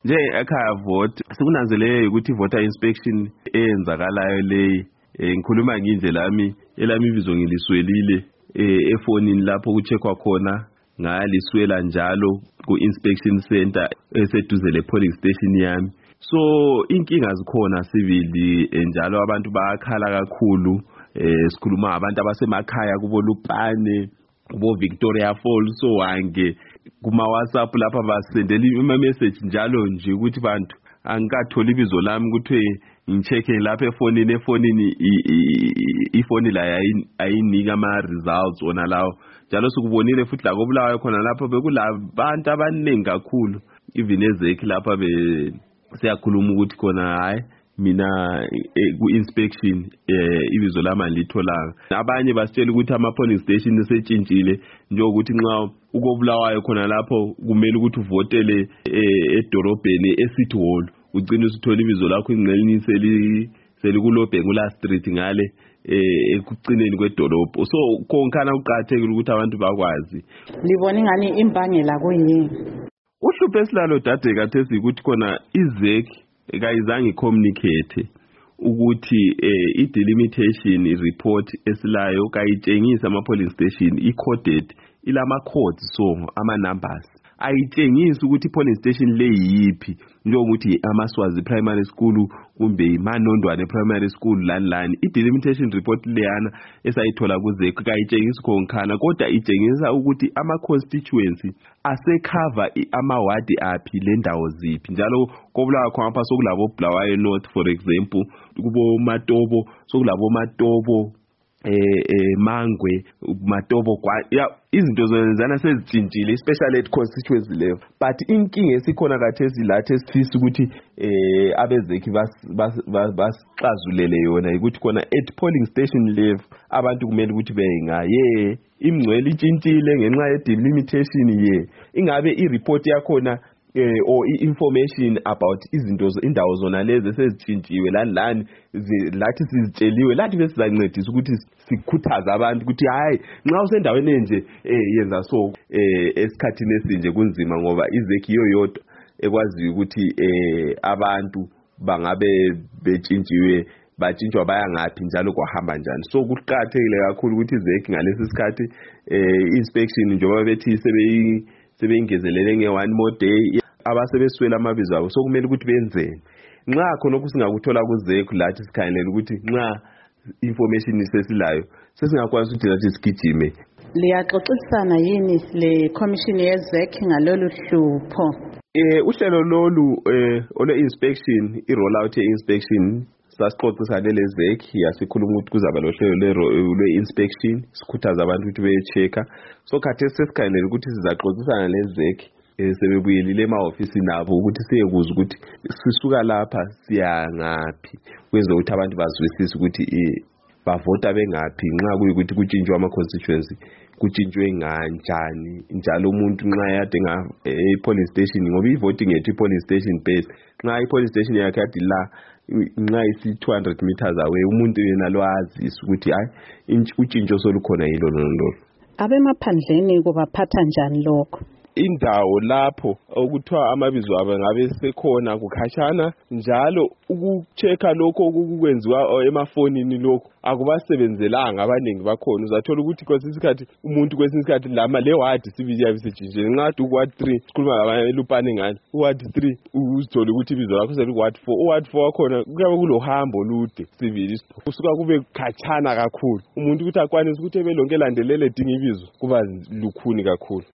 nje ekhaya vote sikunanzelele ukuthi voter inspection eyenzakalayo leyi ngikhuluma nginje lami elami ibizo ngiliswelile efonini lapho kucheckwa khona ngaliswela njalo ku-inspection center eseduze le-polling station yami. So inkinga zikhona sibili njalo abantu bayakhala kakhulu sikhuluma abantu abasemakhaya kubo Lupane kubo Victoria Falls so wange kuma WhatsApp lapha basendela ima message njalo nje ukuthi bantu angikatholi ibizo lami ukuthi ngicheke lapha efonini ifoni la ayinika ama results ona lawo njalo sikubonile futhi la koBulawayo khona lapha bekulabantu abaningi kakhulu even ezekhi lapha siyakhuluma ukuthi khona hayi mina ku-inspection ibizo lami litholanga. Abanye basitshela ukuthi ama-polling station esetshintshile njengokuthi nxa ukoBulawayo khona lapho kumele ukuthi uvotele edorobheni eCity Hall ugcine usithola ibizo lakho ingqelinyi selikulobhengula street ngale ekucineni kwedolobho. So konkhana uqathekile ukuthi abantu bakwazi. Libona ingani imbangela kuyini? Uhlupho esilalo dade kathesi ukuthi khona izekhi kayizange communicate ukuthi i-delimitation report esilayo kayitshengisa ama-polling station i-coded ilama codes so ama-numbers ayitshengisi ukuthi i-polling station le yiphi njengokuthi amaswazi primary school kumbe imanondwane primary school lani i-delimitation report leyana esayithola kuzekhi kayitshengisi konkhana kodwa itshengisa ukuthi ama-constituency asecover amawadi aphi le ndawo ziphi njalo koBulawayo khona sokulabo Bulawayo North for example kubo Matobo sokulabo Matobo Mangwe Matobo izinto zona sezitshintshile especially at constituency level but inkinga esikhona kathesi lathi esifisa ukuthi abezekhi basixazulele yona ukuthi khona at polling station level abantu kumele ukuthi bengaye imngcwele itshintshile ngenxa ye delimitation ingabe i-report yakhona or information about indawo zona lezi esezitshintshiwe lani lathi sizitsheliwe lathi besizancedisa ukuthi sikhuthaza abantu ukuthi hayi nxa usendaweni enje yenza so esikhathini esinje kunzima ngoba izekhi yodwa ekwaziyo ukuthi abantu bangabe betshintshwe batshintshwa baya ngaphi njalo kwahamba njani. So kuqakathekile kakhulu ukuthi izekhi ngalesi sikhathi inspection njengoba bethi sebeyingezelele nge-1 more day abasebeswela amabizo abo so kumele ukuthi benzeni nxa khona okusingakuthola kuzekhi lathi sikhangelela ukuthi nxa information isesilayo sesingakwazi ukuthi lathi sigijime. Liyaxoxisana yini le commission yezekhi ngalolu hlupho? Uhlelo lolu ole inspection i-roll out ye-inspection sasixoxisana lezekhi yasikhuluma ukuthi kuzaba lohlelo lwe-inspection sikhuthaza abantu ukuthi beye-checker so khathesi sesikhangelela ukuthi sizaxoxisana lezekhi sebebuyelile ema-ofisi nabo ukuthi siyekuza ukuthi sisuka lapha siya ngaphi kwenza ukuthi abantu bazwisise ukuthi bavota bengaphi nxa kuyikuthi kutshintshwe ama-constituency kutshintshwe nganjani njalo umuntu nxa yade polling station ngoba i-voting yethu i-polling station based nxa i-polling station yakhe yadi la nxa isi-200 meters away umuntu yena lwazisa ukuthi hayi utshintsho solukhona yilo lolo. Abemaphandleni kubaphatha njani lokho? Indawo lapho okuthiwa amabizo abo ngabe sekhona kukhatshana njalo ukuchecka lokho okukwenziwa emafonini lokho akubasebenzelanga abaningi bakhona uzathola ukuthi kwesinye isikhathi umuntu kwesinye isikhathi le ward sibili yabe sejinjene nqadi uward 3 sikhuluma ngabanye Lupane ngani uward 3 uzithola ukuthi ibizo lakho seliward 4 uward 4 wakhona kuyabe kulohambo olude sibili kusuka kube khatshana kakhulu umuntu ukuthi akwanise ukuthi ebelonke landelele dinga ibizo kuba lukhuni kakhulu.